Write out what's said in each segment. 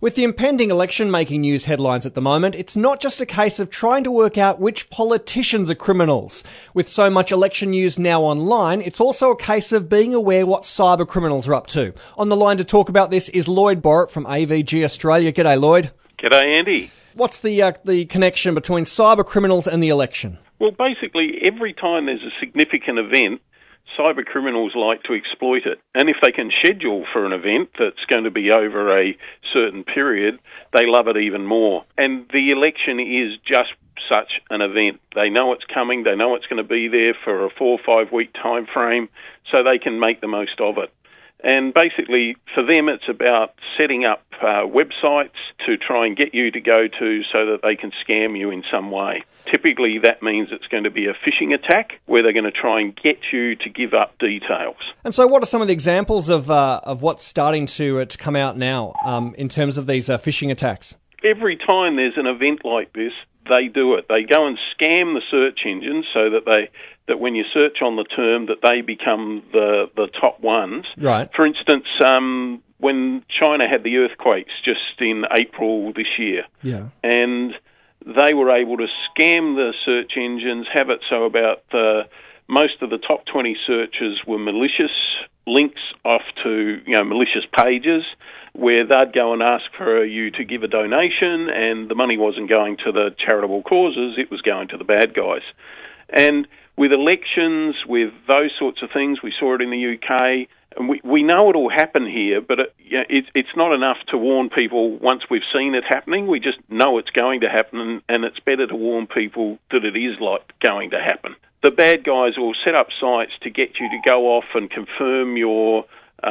With the impending election making news headlines at the moment, it's not just a case of trying to work out which politicians are criminals. With so much election news now online, it's also a case of being aware what cyber criminals are up to. On the line to talk about this is Lloyd Borrett from AVG Australia. G'day, Lloyd. G'day, Andy. What's the connection between cyber criminals and the election? Well, basically, every time there's a significant event, cyber criminals like to exploit it. And if they can schedule for an event that's going to be over a certain period, they love it even more. And the election is just such an event. They know it's coming, they know it's going to be there for a 4 or 5 week time frame, so they can make the most of it. And basically, for them, it's about setting up websites to try and get you to go to so that they can scam you in some way. Typically, that means it's going to be a phishing attack where they're going to try and get you to give up details. And so what are some of the examples of what's starting to come out now in terms of these phishing attacks? Every time there's an event like this, they do it. They go and scam the search engines so that when you search on the term, that they become the top ones. Right. For instance, when China had the earthquakes just in April this year, and they were able to scam the search engines, have it so about most of the top 20 searches were malicious links off to malicious pages, where they'd go and ask for you to give a donation, and the money wasn't going to the charitable causes, it was going to the bad guys. And with elections, with those sorts of things, we saw it in the UK, and we know it will happen here, but it's not enough to warn people once we've seen it happening. We just know it's going to happen, and it's better to warn people that it is going to happen. The bad guys will set up sites to get you to go off and confirm your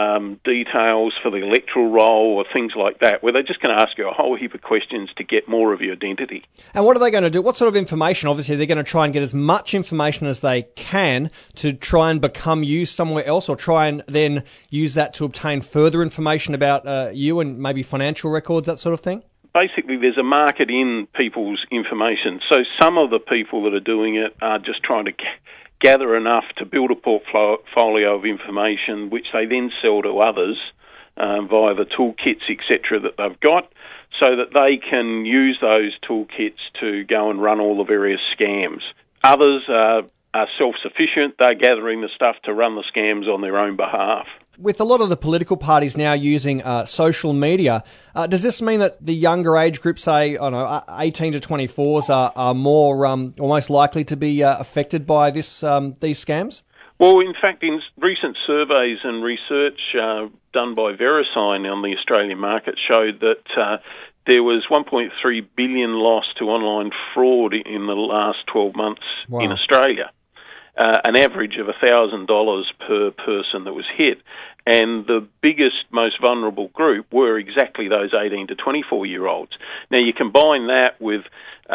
details for the electoral roll or things like that, where they're just going to ask you a whole heap of questions to get more of your identity. And what are they going to do? What sort of information? Obviously, they're going to try and get as much information as they can to try and become you somewhere else, or try and then use that to obtain further information about you and maybe financial records, that sort of thing? Basically, there's a market in people's information. So some of the people that are doing it are just trying to gather enough to build a portfolio of information, which they then sell to others via the toolkits, etc., that they've got, so that they can use those toolkits to go and run all the various scams. Others are self-sufficient. They're gathering the stuff to run the scams on their own behalf. With a lot of the political parties now using social media, does this mean that the younger age group, say, 18 to 24s, are more almost likely to be affected by these scams? Well, in fact, in recent surveys and research done by VeriSign on the Australian market showed that there was 1.3 billion loss to online fraud in the last 12 months in Australia. An average of $1,000 per person that was hit. And the biggest, most vulnerable group were exactly those 18 to 24-year-olds. Now, you combine that with,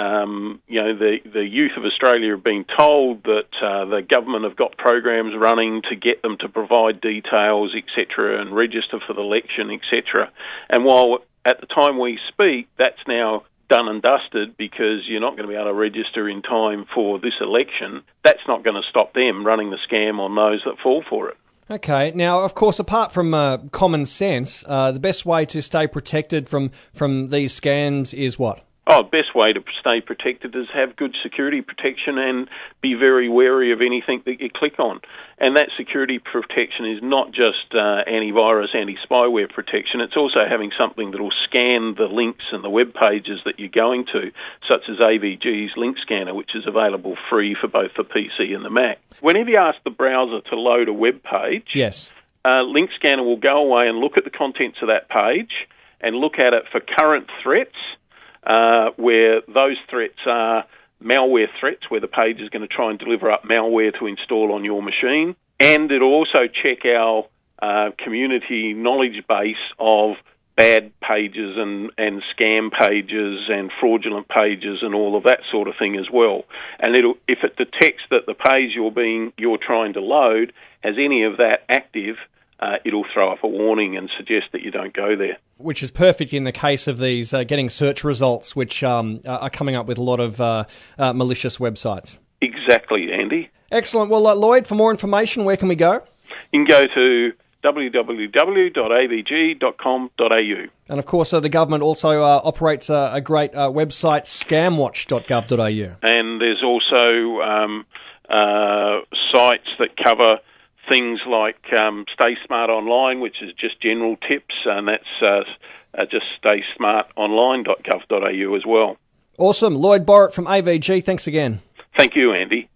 the youth of Australia have been told that the government have got programs running to get them to provide details, etc., and register for the election, etc. And while at the time we speak, that's now done and dusted because you're not going to be able to register in time for this election, that's not going to stop them running the scam on those that fall for it. Okay. Now, of course, apart from common sense, the best way to stay protected from these scams is what? Best way to stay protected is have good security protection and be very wary of anything that you click on. And that security protection is not just antivirus, anti-spyware protection. It's also having something that will scan the links and the web pages that you're going to, such as AVG's Link Scanner, which is available free for both the PC and the Mac. Whenever you ask the browser to load a web page, Link Scanner will go away and look at the contents of that page and look at it for current threats, where those threats are malware threats, where the page is going to try and deliver up malware to install on your machine. And it'll also check our community knowledge base of bad pages and scam pages and fraudulent pages and all of that sort of thing as well. And if it detects that the page you're trying to load has any of that active, it'll throw up a warning and suggest that you don't go there. Which is perfect in the case of these getting search results, which are coming up with a lot of malicious websites. Exactly, Andy. Excellent. Well, Lloyd, for more information, where can we go? You can go to www.avg.com.au. And of course, the government also operates a great website, scamwatch.gov.au. And there's also sites that cover things like Stay Smart Online, which is just general tips, and that's just staysmartonline.gov.au as well. Awesome. Lloyd Borrett from AVG, thanks again. Thank you, Andy.